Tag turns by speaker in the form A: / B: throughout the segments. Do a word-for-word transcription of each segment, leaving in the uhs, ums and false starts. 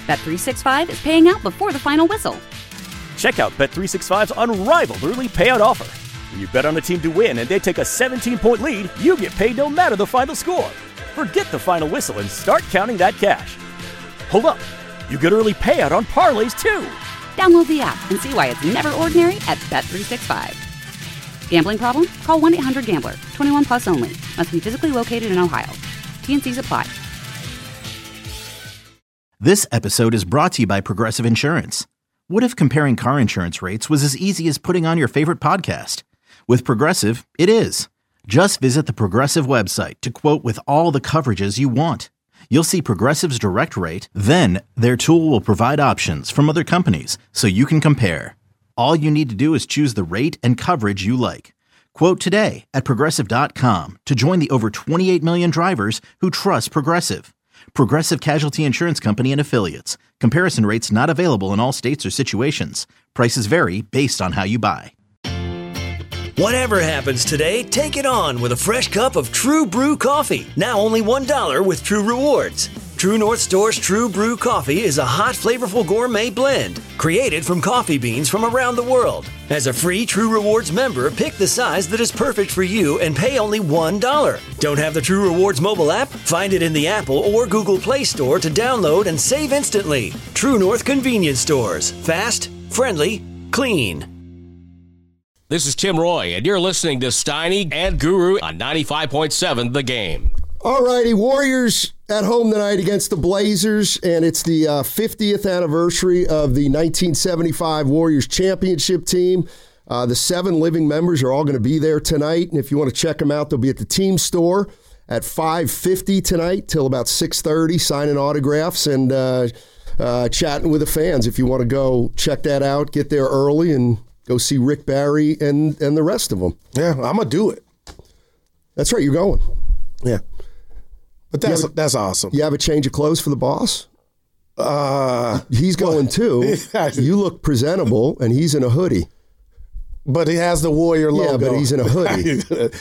A: Bet three sixty-five is paying out before the final whistle.
B: Check out Bet three sixty-five's unrivaled early payout offer. When you bet on a team to win and they take a seventeen-point lead, you get paid no matter the final score. Forget the final whistle and start counting that cash. Hold up. You get early payout on parlays, too.
A: Download the app and see why it's never ordinary at Bet three sixty-five. Gambling problem? Call one eight hundred gambler. twenty-one plus only. Must be physically located in Ohio. T N Cs apply.
C: This episode is brought to you by Progressive Insurance. What if comparing car insurance rates was as easy as putting on your favorite podcast? With Progressive, it is. Just visit the Progressive website to quote with all the coverages you want. You'll see Progressive's direct rate, then their tool will provide options from other companies so you can compare. All you need to do is choose the rate and coverage you like. Quote today at Progressive dot com to join the over twenty-eight million drivers who trust Progressive. Progressive Casualty Insurance Company and Affiliates. Comparison rates not available in all states or situations. Prices vary based on how you buy.
D: Whatever happens today, take it on with a fresh cup of True Brew coffee. Now only one dollar with True Rewards. True North Store's True Brew coffee is a hot, flavorful gourmet blend created from coffee beans from around the world. As a free True Rewards member, pick the size that is perfect for you and pay only one dollar. Don't have the True Rewards mobile app? Find it in the Apple or Google Play Store to download and save instantly. True North Convenience Stores. Fast, friendly, clean.
E: This is Tim Roy, and you're listening to Steiny and Guru on ninety-five point seven The Game.
F: All righty, Warriors at home tonight against the Blazers, and it's the uh, fiftieth anniversary of the nineteen seventy-five Warriors championship team. Uh, the seven living members are all going to be there tonight, and if you want to check them out, they'll be at the team store at five fifty tonight till about six thirty, signing autographs and uh, uh, chatting with the fans. If you want to go check that out, get there early and go see Rick Barry and, and the rest of them.
G: Yeah, I'm going to do it.
F: That's right, you're going.
G: Yeah. But that's
F: a,
G: that's awesome.
F: You have a change of clothes for the boss?
G: Uh,
F: he's going too. You look presentable, and he's in a hoodie.
G: But he has the Warrior logo.
F: Yeah, but he's in a hoodie.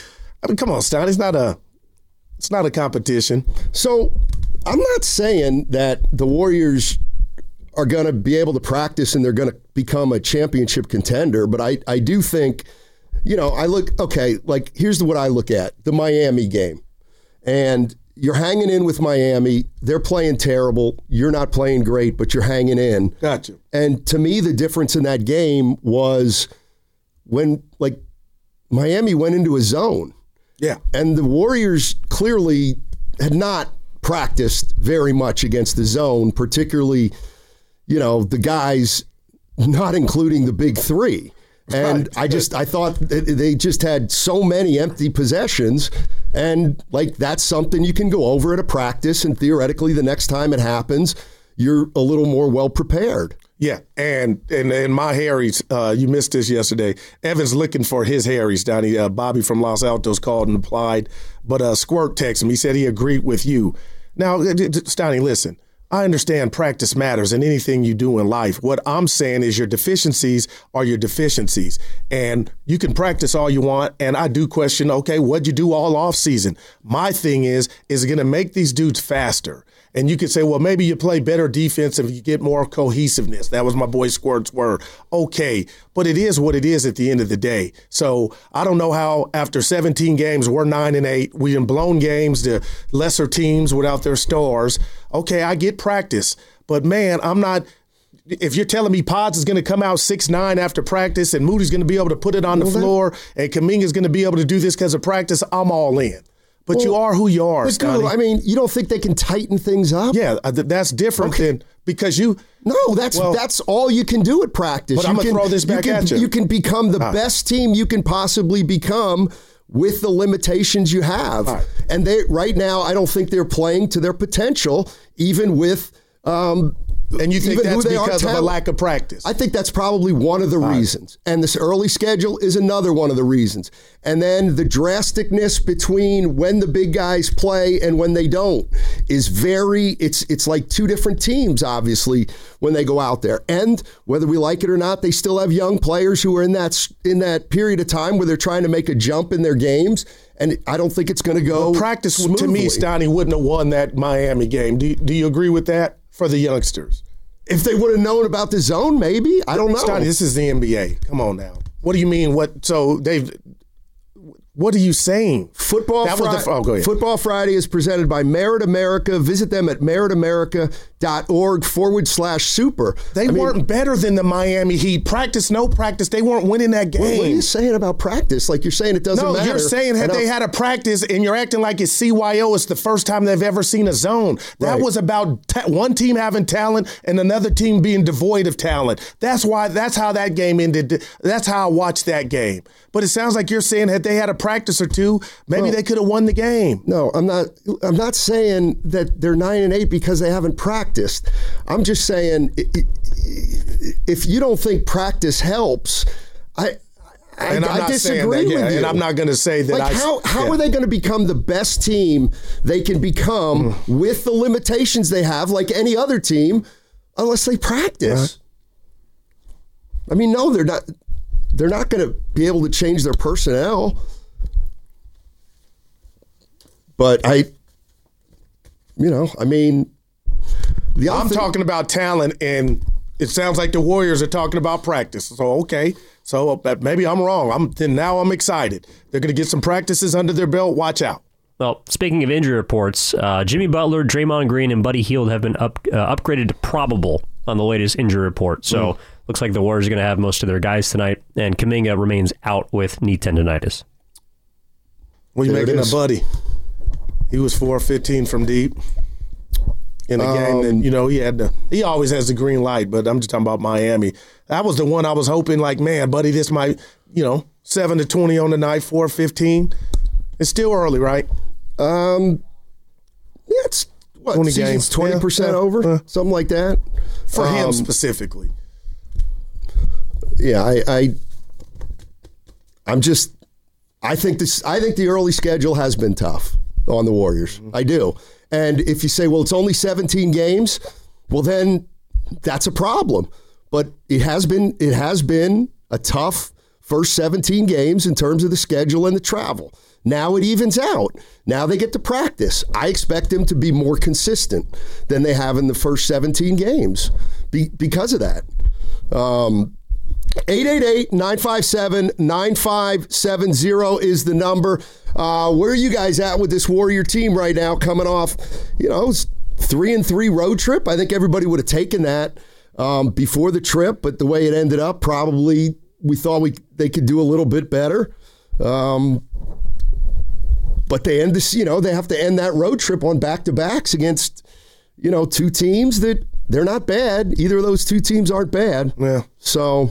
G: I mean, come on, Stan. It's not a, it's not a competition.
F: So I'm not saying that the Warriors are going to be able to practice and they're going to become a championship contender, but I, I do think, you know, I look, okay, like here's what I look at, the Miami game. And you're hanging in with Miami. They're playing terrible. You're not playing great, but you're hanging in.
G: Gotcha.
F: And to me, the difference in that game was when, like, Miami went into a zone.
G: Yeah.
F: And the Warriors clearly had not practiced very much against the zone, particularly, you know, the guys not including the big three. And right. I just, I thought they just had so many empty possessions, and like that's something you can go over at a practice, and theoretically the next time it happens, you're a little more well prepared.
G: Yeah, and and, and my Harry's, uh, you missed this yesterday. Evan's looking for his Harry's, Donnie. Uh, Bobby from Los Altos called and applied, but uh, Squirt texted him. He said he agreed with you. Now, Stoney, listen. I understand practice matters in anything you do in life. What I'm saying is your deficiencies are your deficiencies. And you can practice all you want. And I do question, okay, what'd you do all off season? My thing is, is it going to make these dudes faster? And you could say, well, maybe you play better defense if you get more cohesiveness. That was my boy Squirt's word. Okay, but it is what it is at the end of the day. So I don't know how after seventeen games, we're nine and eight. We've blown games to lesser teams without their stars. Okay, I get practice. But, man, I'm not – if you're telling me Pods is going to come out six nine after practice and Moody's going to be able to put it on the floor and Kuminga's going to be able to do this because of practice, I'm all in. But well, you are who you are, Scotty.
F: I mean, you don't think they can tighten things up?
G: Yeah, that's different okay. than because you.
F: No, that's well, that's all you can do at practice.
G: But
F: you
G: I'm gonna
F: can,
G: throw this back
F: you can,
G: at you.
F: You can become the
G: right.
F: best team you can possibly become with the limitations you have.
G: Right.
F: And they right now, I don't think they're playing to their potential, even with. Um,
G: And you think that's because of a lack of practice?
F: I think that's probably one of the All reasons. Right. And this early schedule is another one of the reasons. And then the drasticness between when the big guys play and when they don't is very, it's it's like two different teams, obviously, when they go out there. And whether we like it or not, they still have young players who are in that in that period of time where they're trying to make a jump in their games. And I don't think it's going to go
G: well, practice
F: smoothly.
G: To me, Stoney wouldn't have won that Miami game. Do you, do you agree with that? For the youngsters.
F: If they would have known about the zone, maybe. I don't know.
G: Stoney, this is the N B A. Come on now. What do you mean? What? So they've. What are you saying?
F: Football,
G: that
F: Fri-
G: was the, oh, go ahead.
F: Football Friday is presented by Merit America. Visit them at meritamerica.org forward slash super.
G: They I weren't mean, better than the Miami Heat. Practice, no practice. They weren't winning that game.
F: What, what are you saying about practice? Like you're saying it doesn't
G: no,
F: matter.
G: No, you're saying that they had a practice and you're acting like it's C Y O. It's the first time they've ever seen a zone. That right. was about ta- one team having talent and another team being devoid of talent. That's why. That's how that game ended. That's how I watched that game. But it sounds like you're saying that they had a practice or two. Maybe well, they could have won the game.
F: No, I'm not. I'm not saying that they're nine and eight because they haven't practiced. I'm just saying if you don't think practice helps, I. I,
G: and I'm
F: I
G: not
F: disagree
G: saying that,
F: with
G: yeah,
F: you.
G: And I'm not going to say that.
F: Like
G: I,
F: how how
G: yeah.
F: are they going to become the best team they can become mm. with the limitations they have, like any other team, unless they practice? Uh-huh. I mean, no, they're not. They're not going to be able to change their personnel. But I, you know, I mean, the
G: I'm
F: thing,
G: talking about talent, and it sounds like the Warriors are talking about practice. So okay, so maybe I'm wrong. I'm then now I'm excited. They're going to get some practices under their belt. Watch out.
H: Well, speaking of injury reports, uh, Jimmy Butler, Draymond Green, and Buddy Hield have been up, uh, upgraded to probable on the latest injury report. So mm. looks like the Warriors are going to have most of their guys tonight, and Kuminga remains out with knee tendonitis.
G: What are you there making of Buddy? He was four fifteen from deep in a um, game, and you know he had the, he always has the green light. But I'm just talking about Miami. That was the one I was hoping, like, man, Buddy, this might, you know, seven to twenty on the night, four fifteen. It's still early, right?
F: Um, yeah, it's what
G: twenty
F: season's
G: games,
F: twenty yeah, percent yeah, over, uh, something like that
G: for um, him specifically.
F: Yeah, I, I, I'm just, I think this, I think the early schedule has been tough on the Warriors. Mm-hmm. I do. And if you say, well, it's only seventeen games, well, then that's a problem. But it has been it has been a tough first seventeen games in terms of the schedule and the travel. Now it evens out. Now they get to practice. I expect them to be more consistent than they have in the first seventeen games be, because of that. Um, eight eight eight, nine five seven, nine five seven zero is the number. Uh, where are you guys at with this Warrior team right now coming off, you know, it's three and three road trip? I think everybody would have taken that um, before the trip, but the way it ended up, probably we thought we they could do a little bit better. Um, but they end this, you know, they have to end that road trip on back-to-backs against, you know, two teams that they're not bad. Either of those two teams aren't bad.
G: Yeah.
F: So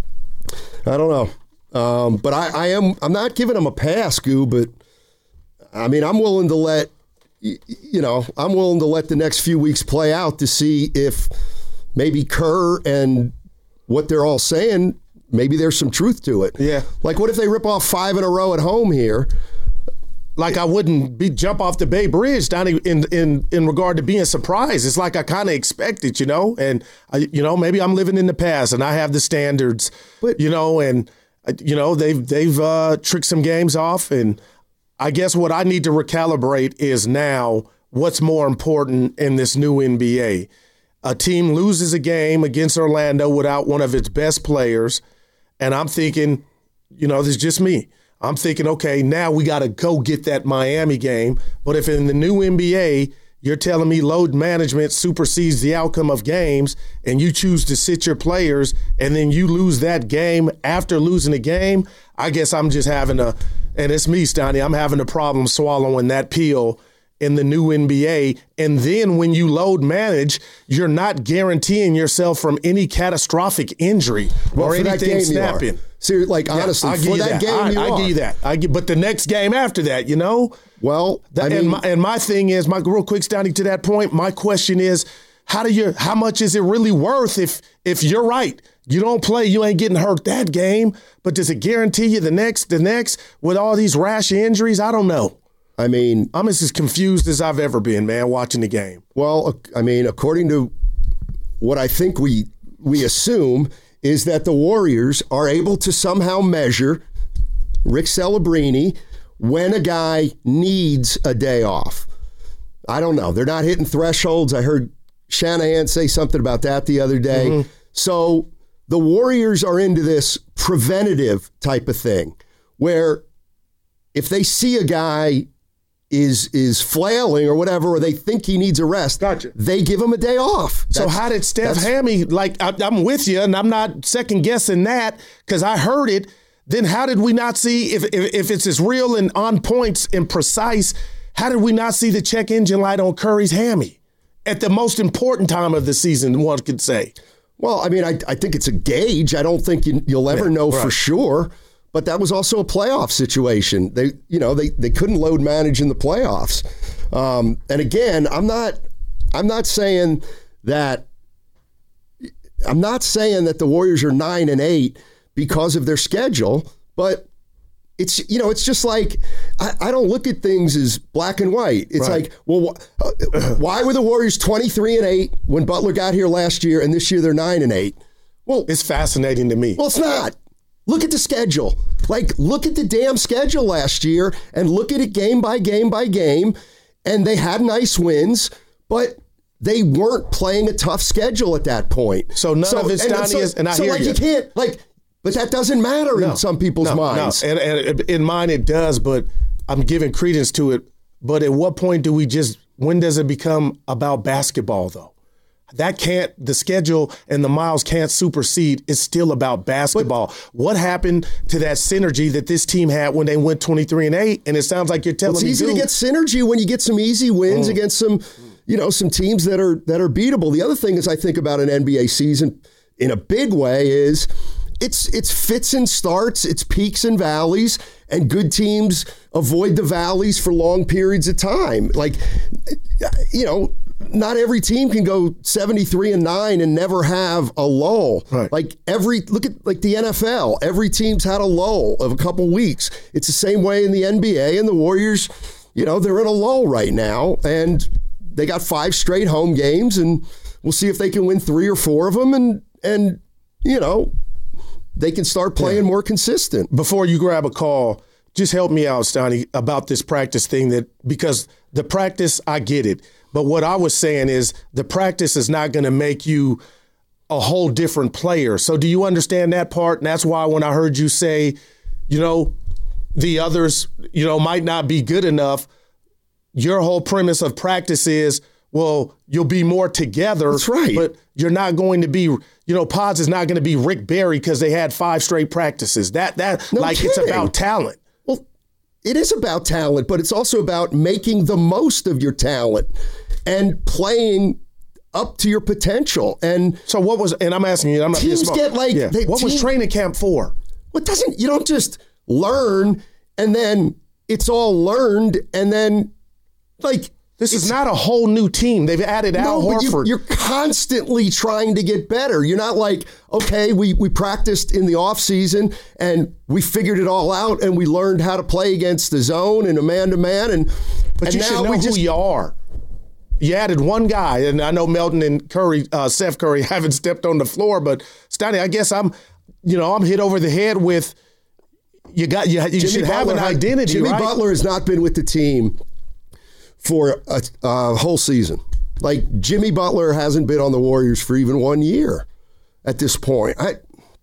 F: I don't know. Um, but I, I am, I'm not giving them a pass, Goo, but I mean, I'm willing to let, you know, I'm willing to let the next few weeks play out to see if maybe Kerr and what they're all saying, maybe there's some truth to it.
G: Yeah.
F: Like, what if they rip off five in a row at home here?
G: Like, I wouldn't be jump off the Bay Bridge down in in in regard to being surprised. It's like I kind of expect it, you know, and I, you know, maybe I'm living in the past and I have the standards, but you know, and you know they've they've uh, tricked some games off, and I guess what I need to recalibrate is now what's more important in this new N B A. A team loses a game against Orlando without one of its best players, and I'm thinking, you know, this is just me. I'm thinking, okay, now we got to go get that Miami game. But if in the new N B A, you're telling me load management supersedes the outcome of games and you choose to sit your players and then you lose that game after losing a game, I guess I'm just having a, and it's me, Stoney, I'm having a problem swallowing that pill in the new N B A. And then when you load manage, you're not guaranteeing yourself from any catastrophic injury well, or anything snapping.
F: So, like, honestly,
G: yeah,
F: for that, that game,
G: I,
F: you
G: I
F: are.
G: give you that. I give, but the next game after that, you know?
F: Well,
G: that,
F: I mean,
G: and, my, and my thing is, my real quick, Stoney, to that point, my question is, how do you, how much is it really worth if if you're right? You don't play, you ain't getting hurt that game, but does it guarantee you the next, the next, with all these rash injuries? I don't know.
F: I mean,
G: I'm as confused as I've ever been, man, watching the game.
F: Well, I mean, according to what I think we we assume is that the Warriors are able to somehow measure Rick Celebrini when a guy needs a day off. I don't know. They're not hitting thresholds. I heard Shanahan say something about that the other day. Mm-hmm. So the Warriors are into this preventative type of thing where if they see a guy is is flailing or whatever, or they think he needs a rest,
G: gotcha.
F: they give him a day off.
G: So that's, how did Steph Hammy, like, I, I'm with you, and I'm not second-guessing that because I heard it. Then how did we not see, if, if if it's as real and on points and precise, how did we not see the check engine light on Curry's hammy at the most important time of the season, one could say?
F: Well, I mean, I, I think it's a gauge. I don't think you, you'll ever yeah, know right. for sure. But that was also a playoff situation. They, you know, they, they couldn't load manage in the playoffs. Um, and again, I'm not, I'm not saying that, I'm not saying that the Warriors are nine and eight because of their schedule, but it's, you know, it's just like, I, I don't look at things as black and white. It's right. like, well, wh- why were the Warriors twenty-three and eight when Butler got here last year, and this year they're nine and eight? Well,
G: it's fascinating to me.
F: Well, it's not. Look at the schedule. Like, look at the damn schedule last year and look at it game by game by game. And they had nice wins, but they weren't playing a tough schedule at that point.
G: So none
F: so,
G: of it's Donnie is, and I
F: so
G: hear
F: like
G: you.
F: you can't, like, but that doesn't matter no, in some people's
G: no,
F: minds.
G: No. And, and in mine it does, but I'm giving credence to it. But at what point do we just, when does it become about basketball, though? That can't, the schedule and the miles can't supersede. It's still about basketball. But what happened to that synergy that this team had when they went twenty-three and eight? And it sounds like you're telling
F: well,
G: me,
F: it's easy
G: dude,
F: to get synergy when you get some easy wins mm. against some, you know, some teams that are that are beatable. The other thing is I think about an N B A season in a big way is it's it's fits and starts, it's peaks and valleys, and good teams avoid the valleys for long periods of time. Like, you know, not every team can go seventy-three and nine and never have a lull.
G: Right.
F: Like every look at like the N F L, every team's had a lull of a couple weeks. It's the same way in the N B A, and the Warriors, you know, they're in a lull right now, and they got five straight home games, and we'll see if they can win three or four of them, and and you know, they can start playing yeah. more consistent.
G: Before you grab a call, just help me out, Stoney, about this practice thing, that because the practice, I get it. But what I was saying is the practice is not going to make you a whole different player. So do you understand that part? And that's why when I heard you say, you know, the others, you know, might not be good enough, your whole premise of practice is, well, you'll be more together.
F: That's right.
G: But you're not going to be, you know, Pods is not going to be Rick Barry because they had five straight practices. That, that
F: no
G: like,
F: kidding.
G: It's about talent.
F: Well, it is about talent, but it's also about making the most of your talent and playing up to your potential. And
G: so what was, and I'm asking you, I'm not being
F: teams
G: smart.
F: get like,
G: yeah.
F: they,
G: what
F: team,
G: was training camp for?
F: What doesn't, you don't just learn and then it's all learned and then like,
G: this is not a whole new team. They've added Al
F: no,
G: Horford.
F: You, you're constantly trying to get better. You're not like, okay, we, we practiced in the offseason and we figured it all out and we learned how to play against the zone and a man-to-man. And,
G: but
F: and
G: you
F: now
G: should know
F: we
G: who
F: just,
G: you are. You added one guy, and I know Melton and Curry, uh, Seth Curry haven't stepped on the floor, but Stoney, I guess I'm, you know, I'm hit over the head with, you got, you, you should have an identity,
F: Jimmy
G: right?
F: Butler has not been with the team for a, a whole season. Like, Jimmy Butler hasn't been on the Warriors for even one year at this point. I,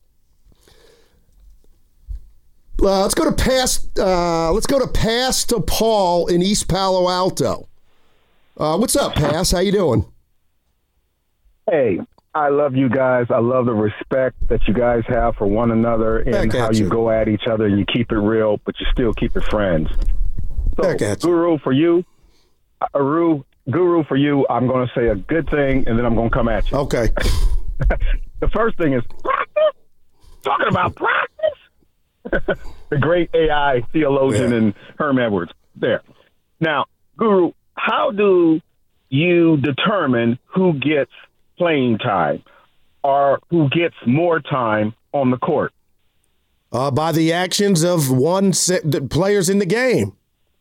F: uh, let's go to pass. Uh, let's go to pass to Paul in East Palo Alto. Uh, what's up, Pass? How you doing?
I: Hey, I love you guys. I love the respect that you guys have for one another and how you. you go at each other and you keep it real, but you still keep it friends. So, Guru, for you, Aru, Guru, for you, I'm going to say a good thing, and then I'm going to come at you.
G: Okay.
I: The first thing is practice. Talking about practice. The great A I theologian yeah. and Herm Edwards. There. Now, Guru, how do you determine who gets playing time or who gets more time on the court?
G: Uh, by the actions of one set, the players in the game.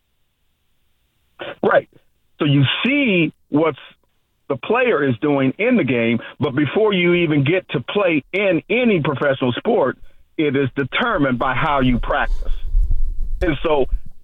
I: Right. So you see what the player is doing in the game, but before you even get to play in any professional sport, it is determined by how you practice. And so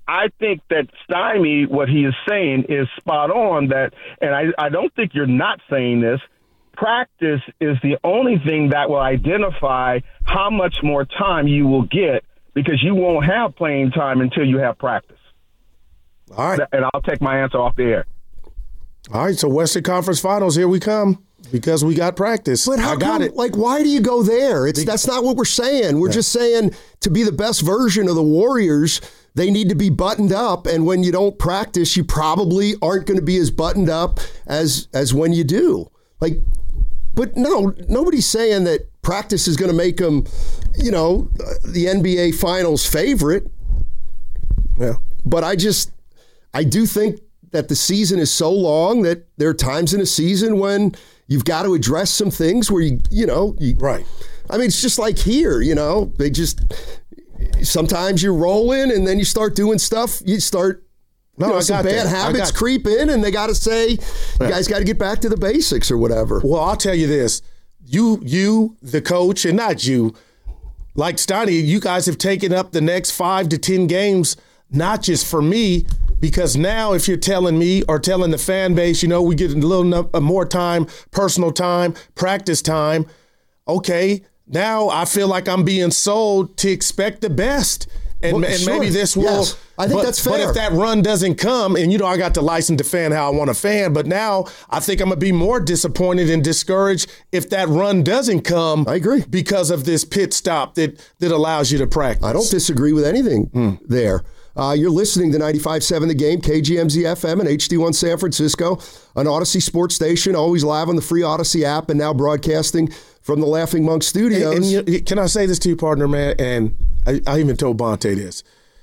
I: I think that Stymie, what he is saying is spot on. That, and I, I don't think you're not saying this. Practice is the only thing that will identify how much more time you will get, because you won't have playing time until you have practice.
G: All right.
I: And I'll take my answer off the air.
G: All right, so Western Conference Finals, here we come, because we got practice.
F: But how
G: I got
F: come,
G: it.
F: Like, why do you go there? It's That's not what we're saying. We're yeah. just saying to be the best version of the Warriors, they need to be buttoned up, and when you don't practice, you probably aren't going to be as buttoned up as as when you do. Like, but no, nobody's saying that practice is going to make them, you know, the N B A Finals favorite.
G: Yeah.
F: But I just, I do think that the season is so long that there are times in a season when you've got to address some things where you, you know, you,
G: right.
F: I mean, it's just like here, you know, they just, sometimes you're rolling and then you start doing stuff, you start, no, you know, some bad that. habits creep in, and they got to say, you yeah. guys got to get back to the basics or whatever.
G: Well, I'll tell you this, you, you, the coach, and not you, like Stoney, you guys have taken up the next five to ten games, not just for me, because now if you're telling me or telling the fan base, you know, we get a little more time, personal time, practice time, okay, now I feel like I'm being sold to expect the best. And, well, and sure. maybe this will.
F: Yes. I think
G: but,
F: that's fair.
G: But if that run doesn't come, and, you know, I got the license to fan how I want to fan, but now I think I'm going to be more disappointed and discouraged if that run doesn't come.
F: I agree.
G: Because of this pit stop that, that allows you to practice.
F: I don't disagree with anything mm. there. Uh, you're listening to ninety-five point seven The Game, K G M Z F M and H D one San Francisco, an Odyssey sports station, always live on the free Odyssey app, and now broadcasting from the Laughing Monk Studios.
G: And, and you, can I say this to you, partner, man? And I, I even told Bonte this.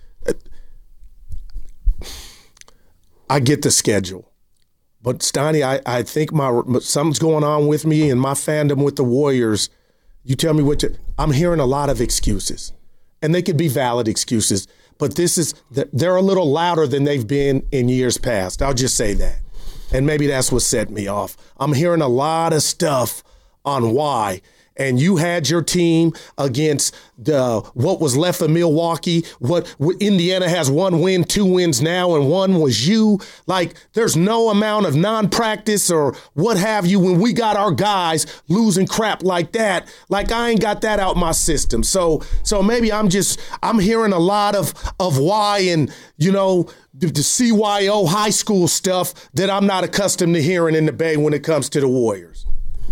G: I get the schedule. But, Steiny, I, I think my something's going on with me and my fandom with the Warriors. You tell me what you – I'm hearing a lot of excuses. And they could be valid excuses. But this is – they're a little louder than they've been in years past. I'll just say that. And maybe that's what set me off. I'm hearing a lot of stuff on why. And you had your team against the what was left of Milwaukee. What, what Indiana has one win, two wins now, and one was you. Like, there's no amount of non-practice or what have you when we got our guys losing crap like that. Like, I ain't got that out my system. So, so maybe I'm just I'm hearing a lot of of why and you know the, the C Y O high school stuff that I'm not accustomed to hearing in the Bay when it comes to the Warriors.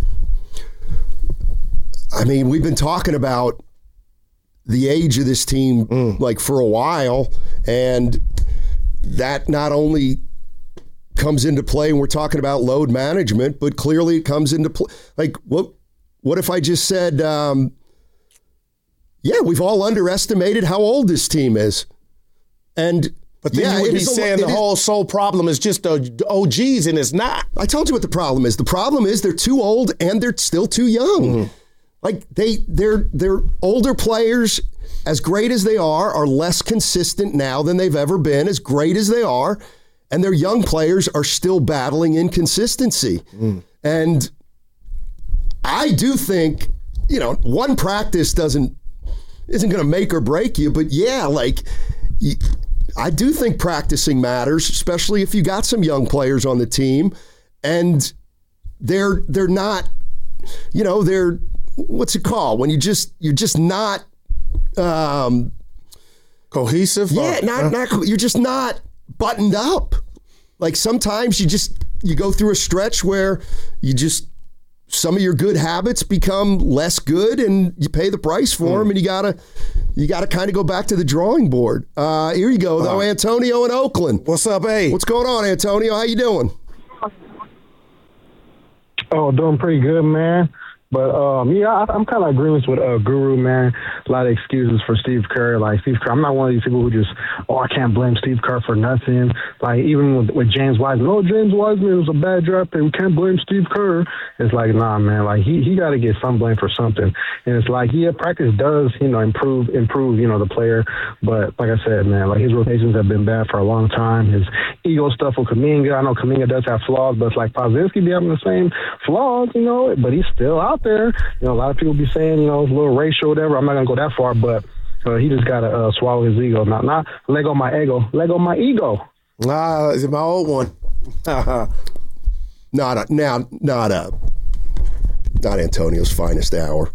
F: I mean, we've been talking about the age of this team mm. like for a while, and that not only comes into play when we're talking about load management, but clearly it comes into play. Like, what what if I just said, um, yeah, we've all underestimated how old this team is. And
G: But then
F: yeah,
G: you would be saying a, the whole is, sole problem is just the O Gs, and it's not.
F: I told you what the problem is. The problem is they're too old and they're still too young. Mm. Like they, they're they're older players, as great as they are, are less consistent now than they've ever been, as great as they are, and their young players are still battling inconsistency. Mm. And I do think, you know, one practice doesn't isn't going to make or break you, but yeah, like I do think practicing matters, especially if you got some young players on the team, and they're they're not, you know, they're. What's it called when you just you're just not um,
G: cohesive?
F: Yeah,
G: or,
F: not
G: uh,
F: not you're just not buttoned up. Like sometimes you just you go through a stretch where you just some of your good habits become less good, and you pay the price for mm. them, and you gotta you gotta kind of go back to the drawing board. Uh, here you go, though, uh, Antonio in Oakland.
G: What's up, hey?
F: What's going on, Antonio? How you doing?
J: Oh, doing pretty good, man. But, um, yeah, I, I'm kind of agreeing with uh, Guru, man. A lot of excuses for Steve Kerr. Like, Steve Kerr, I'm not one of these people who just, oh, I can't blame Steve Kerr for nothing. Like, even with, with James Wiseman, oh, James Wiseman was a bad draft pick. We can't blame Steve Kerr. It's like, nah, man. Like, he, he got to get some blame for something. And it's like, yeah, practice does, you know, improve, improve, you know, the player. But, like I said, man, like, his rotations have been bad for a long time. His ego stuff with Kuminga, I know Kuminga does have flaws, but it's like Pozinski be having the same flaws, you know, but he's still out there. You know, a lot of people be saying, you know, it's a little racial or whatever. I'm not going to go that far, but So he just got to uh, swallow his ego. Not, not Lego my ego. Lego my ego.
G: Ah, is it my old one?
F: not a, now, not a, not Antonio's finest hour.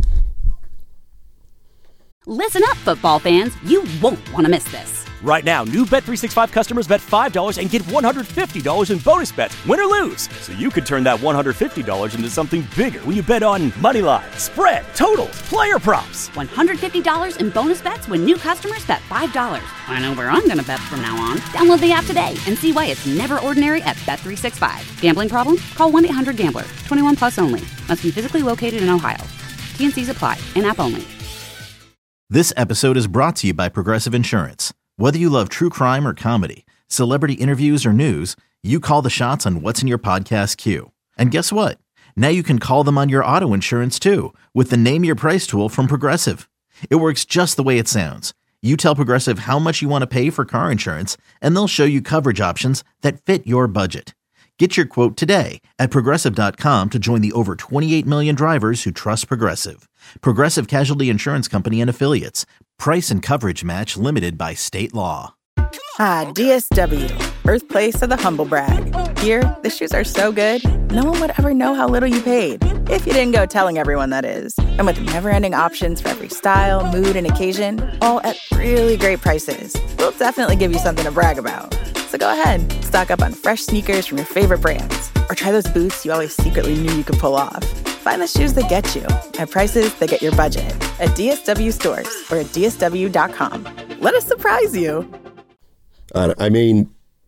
A: Listen up, football fans. You won't want to miss this.
B: Right now, new Bet three sixty-five customers bet five dollars and get one hundred fifty dollars in bonus bets, win or lose. So you could turn that one hundred fifty dollars into something bigger when you bet on money line, spread, totals, player props.
A: one hundred fifty dollars in bonus bets when new customers bet five dollars. I know where I'm going to bet from now on. Download the app today and see why it's never ordinary at Bet three sixty-five. Gambling problem? Call one eight hundred gambler. twenty-one plus only. Must be physically located in Ohio. T N Cs apply. In-app only.
C: This episode is brought to you by Progressive Insurance. Whether you love true crime or comedy, celebrity interviews or news, you call the shots on what's in your podcast queue. And guess what? Now you can call them on your auto insurance too with the Name Your Price tool from Progressive. It works just the way it sounds. You tell Progressive how much you want to pay for car insurance, and they'll show you coverage options that fit your budget. Get your quote today at Progressive dot com to join the over twenty-eight million drivers who trust Progressive. Progressive Casualty Insurance Company and Affiliates. Price and coverage match limited by state law.
K: Ah, D S W, birthplace of the humble brag. Here, the shoes are so good, no one would ever know how little you paid. If you didn't go telling everyone, that is. And with never-ending options for every style, mood, and occasion, all at really great prices, we'll definitely give you something to brag about. So go ahead, stock up on fresh sneakers from your favorite brands, or try those boots you always secretly knew you could pull off. Find the shoes that get you at prices that get your budget at D S W stores or at D S W dot com. Let us surprise you.
F: Uh, I mean,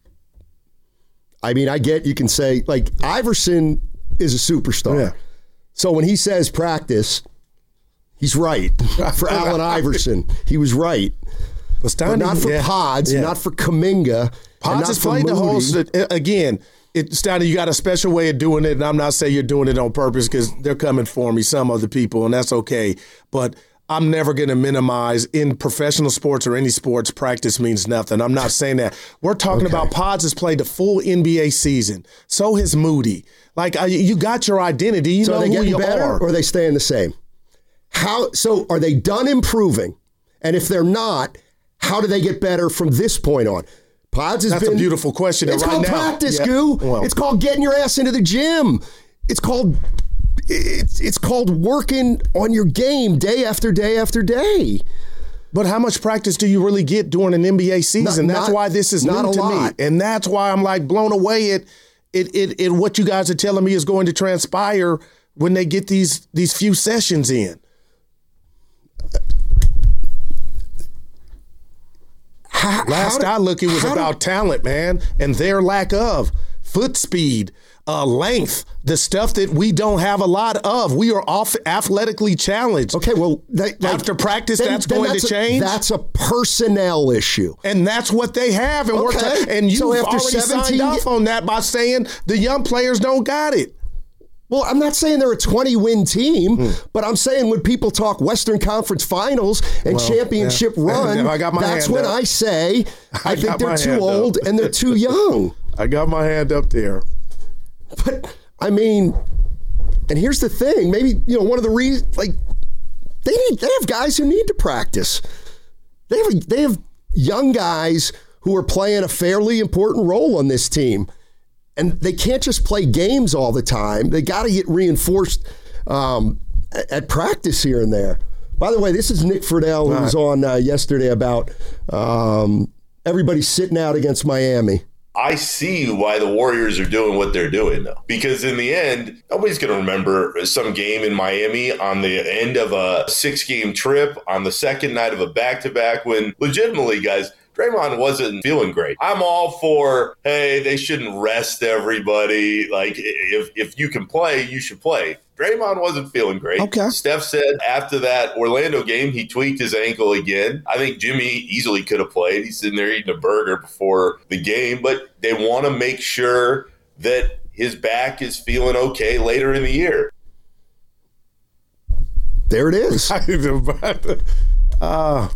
F: I mean, I get you can say, like, Iverson is a superstar. Yeah. So when he says practice, he's right. For Allen Iverson, he was right.
G: But,
F: but not for
G: yeah.
F: Pods,
G: yeah.
F: not for Kuminga.
G: Pods has played the whole – again, it, Steiny, you got a special way of doing it, and I'm not saying you're doing it on purpose because they're coming for me, some other people, and that's okay. But I'm never going to minimize in professional sports or any sports, practice means nothing. I'm not saying that. We're talking okay. about Pods has played the full N B A season. So has Moody. Like, you got your identity. You
F: so
G: know
F: are they
G: who
F: getting
G: you
F: better
G: are.
F: Or are they staying the same? How? So are they done improving? And if they're not, how do they get better from this point on? Pods has
G: That's
F: been,
G: a beautiful question.
F: It's
G: right
F: called
G: now.
F: practice,
G: yeah.
F: Goo.
G: Well,
F: it's called getting your ass into the gym. It's called it's it's called working on your game day after day after day.
G: But how much practice do you really get during an N B A season?
F: Not,
G: that's
F: not,
G: why this is
F: not
G: new
F: a
G: to
F: lot.
G: me. And that's why I'm like blown away at it, it, it, what you guys are telling me is going to transpire when they get these these few sessions in. How, Last how I look, it was about did, talent, man, and their lack of foot speed, uh, length, the stuff that we don't have a lot of. We are off athletically challenged.
F: Okay, well, that, like,
G: after practice,
F: then,
G: that's
F: then
G: going
F: that's
G: to change.
F: A, that's a personnel issue,
G: and that's what they have. And
F: okay.
G: we're ta- and you've
F: so
G: already signed off on that by saying the young players don't got it.
F: Well, I'm not saying they're a twenty-win team, mm. but I'm saying when people talk Western Conference Finals and well, championship yeah. run, I got my that's when up. I say I, I think they're too old and they're too young.
G: I got my hand up there.
F: But, I mean, and here's the thing. Maybe, you know, one of the reasons, like, they need they have guys who need to practice. They have, a, they have young guys who are playing a fairly important role on this team. And they can't just play games all the time. They got to get reinforced um, at, at practice here and there. By the way, this is Nick Friedel, who was on uh, yesterday about um, everybody sitting out against Miami.
L: I see why the Warriors are doing what they're doing, though. Because in the end, nobody's going to remember some game in Miami on the end of a six-game trip, on the second night of a back-to-back, when legitimately, guys, Draymond wasn't feeling great. I'm all for, hey, they shouldn't rest everybody. Like, if if you can play, you should play. Draymond wasn't feeling great.
G: Okay.
L: Steph said after that Orlando game, he tweaked his ankle again. I think Jimmy easily could have played. He's sitting there eating a burger before the game. But they want to make sure that his back is feeling okay later in the year.
F: There it is.
G: uh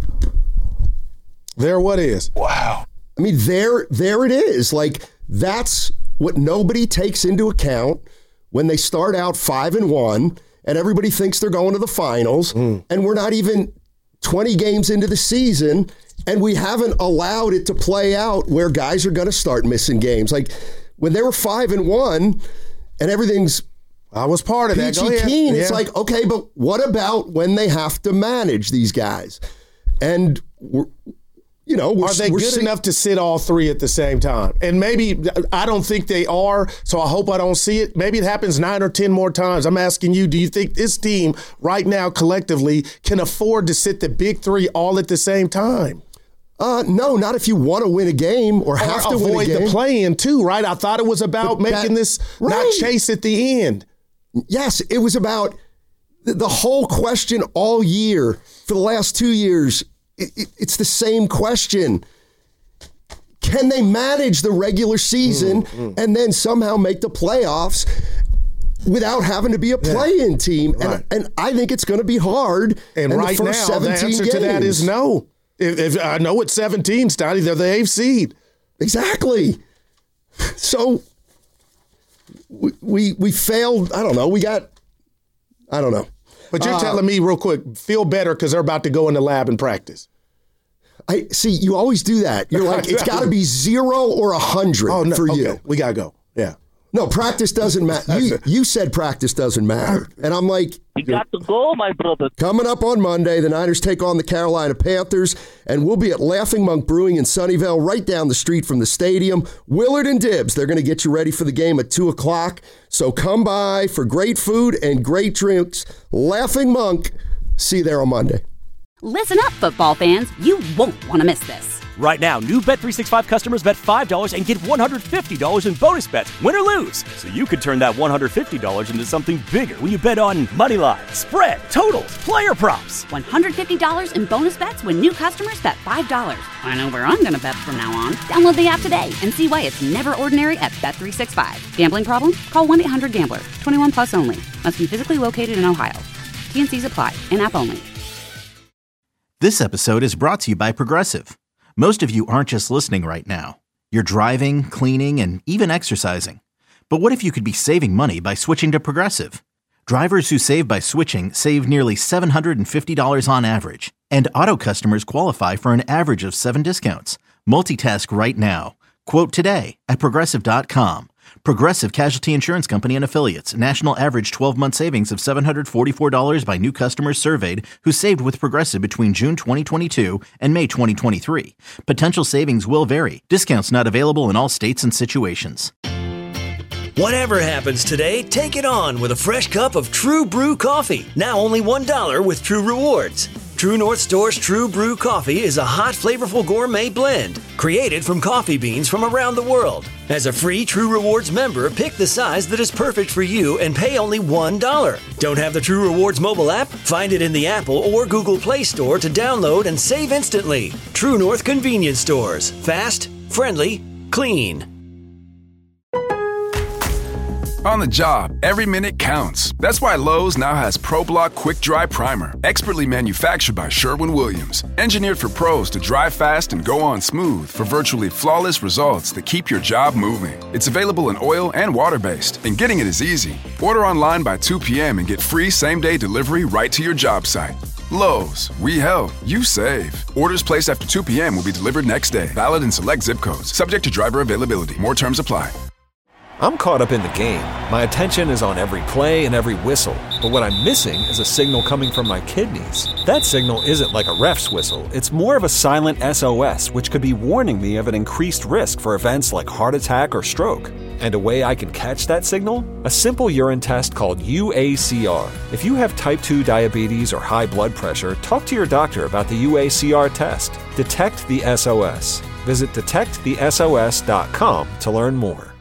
G: There what is?
L: Wow.
F: I mean, there, there it is. Like, that's what nobody takes into account when they start out five and one, and everybody thinks they're going to the finals, mm. and we're not even twenty games into the season, and we haven't allowed it to play out where guys are going to start missing games. Like when they were five and one and everything's
G: I was part of that. Go ahead.
F: Keen,
G: Yeah.
F: It's like, okay, but what about when they have to manage these guys? And we're, you know, we're,
G: are they
F: we're
G: good
F: see-
G: enough to sit all three at the same time? And maybe I don't think they are, so I hope I don't see it. Maybe it happens nine or ten more times. I'm asking you, do you think this team right now collectively can afford to sit the big three all at the same time?
F: Uh, no, not if you want to win a game or have
G: or
F: to win a
G: avoid
F: game.
G: the play-in too, right? I thought it was about
F: But
G: making
F: that-
G: this
F: right.
G: not chase at the end.
F: Yes, it was about the, the whole question all year for the last two years. It, it, it's the same question. Can they manage the regular season
G: Mm, mm.
F: and then somehow make the playoffs without having to be a play-in
G: Yeah.
F: team?
G: Right.
F: And, and I think it's going to be hard.
G: And
F: in
G: right
F: the first
G: now, the
F: seventeen
G: answer
F: games.
G: to that is no. If, if I know it's seventeen, Stotty, they're the eighth seed.
F: Exactly. So we, we we failed. I don't know. We got. I don't know.
G: But you're
F: Uh,
G: telling me real quick, feel better because they're about to go in the lab and practice.
F: I see. You always do that. You're like, it's got to be zero or a hundred
G: Oh, no,
F: for
G: okay.
F: you.
G: We gotta go. Yeah.
F: No, practice doesn't matter. You, you said practice doesn't matter, and I'm like,
M: You got to go, my brother.
F: coming up on Monday, the Niners take on the Carolina Panthers, and we'll be at Laughing Monk Brewing in Sunnyvale, right down the street from the stadium. Willard and Dibbs, they're going to get you ready for the game at two o'clock. So come by for great food and great drinks. Laughing Monk. See you there on Monday.
A: Listen up, football fans. You won't want to miss this.
B: Right now, new Bet three sixty-five customers bet five dollars and get one hundred fifty dollars in bonus bets, win or lose. So you could turn that one hundred fifty dollars into something bigger when you bet on money line, spread, totals, player props.
A: one hundred fifty dollars in bonus bets when new customers bet five dollars. I know where I'm going to bet from now on. Download the app today and see why it's never ordinary at Bet three sixty-five. Gambling problem? Call one eight hundred gambler. twenty-one plus only. Must be physically located in Ohio. T N Cs apply. In-app only.
C: This episode is brought to you by Progressive. Most of you aren't just listening right now. You're driving, cleaning, and even exercising. But what if you could be saving money by switching to Progressive? Drivers who save by switching save nearly seven hundred fifty dollars on average. And auto customers qualify for an average of seven discounts. Multitask right now. Quote today at Progressive dot com. Progressive Casualty Insurance Company and Affiliates. National average twelve-month savings of seven hundred forty-four dollars by new customers surveyed who saved with Progressive between June twenty twenty-two and May twenty twenty-three. Potential savings will vary. Discounts not available in all states and situations.
D: Whatever happens today, take it on with a fresh cup of True Brew coffee. Now only one dollar with True Rewards. True North Store's True Brew coffee is a hot, flavorful gourmet blend created from coffee beans from around the world. As a free True Rewards member, pick the size that is perfect for you and pay only one dollar. Don't have the True Rewards mobile app? Find it in the Apple or Google Play Store to download and save instantly. True North Convenience Stores. Fast, friendly, clean.
N: On the job, every minute counts. That's why Lowe's now has ProBlock Quick Dry Primer, expertly manufactured by Sherwin-Williams. Engineered for pros to dry fast and go on smooth for virtually flawless results that keep your job moving. It's available in oil and water-based, and getting it is easy. Order online by two p.m. and get free same-day delivery right to your job site. Lowe's, we help, you save. Orders placed after two p.m. will be delivered next day. Valid in select zip codes. Subject to driver availability. More terms apply.
O: I'm caught up in the game. My attention is on every play and every whistle. But what I'm missing is a signal coming from my kidneys. That signal isn't like a ref's whistle. It's more of a silent S O S, which could be warning me of an increased risk for events like heart attack or stroke. And a way I can catch that signal? A simple urine test called U A C R. If you have type two diabetes or high blood pressure, talk to your doctor about the U A C R test. Detect the S O S. Visit detect the S O S dot com to learn more.